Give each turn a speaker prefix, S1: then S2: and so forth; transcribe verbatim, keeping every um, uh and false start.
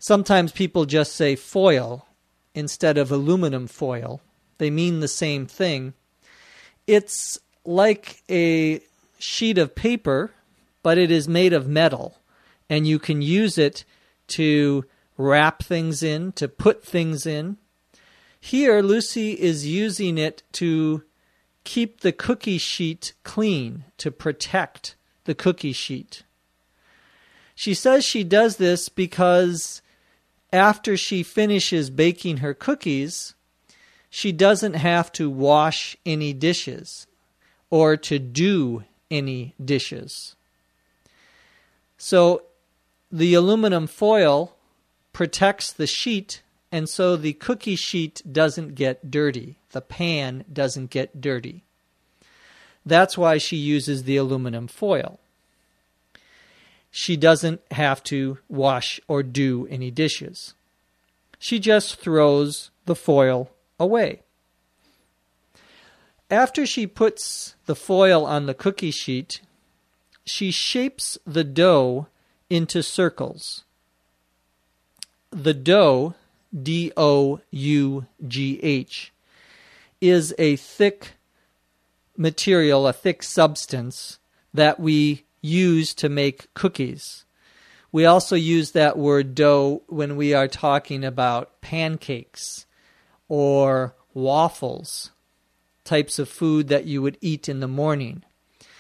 S1: Sometimes people just say foil instead of aluminum foil. They mean the same thing. It's like a sheet of paper, but it is made of metal, and you can use it to wrap things in, to put things in. Here, Lucy is using it to keep the cookie sheet clean, to protect the cookie sheet. She says she does this because after she finishes baking her cookies, she doesn't have to wash any dishes or to do any dishes. So the aluminum foil protects the sheet, and so the cookie sheet doesn't get dirty. The pan doesn't get dirty. That's why she uses the aluminum foil. She doesn't have to wash or do any dishes. She just throws the foil away. After she puts the foil on the cookie sheet, she shapes the dough into circles. The dough, D O U G H, is a thick material, a thick substance that we use to make cookies. We also use that word dough when we are talking about pancakes or waffles, types of food that you would eat in the morning.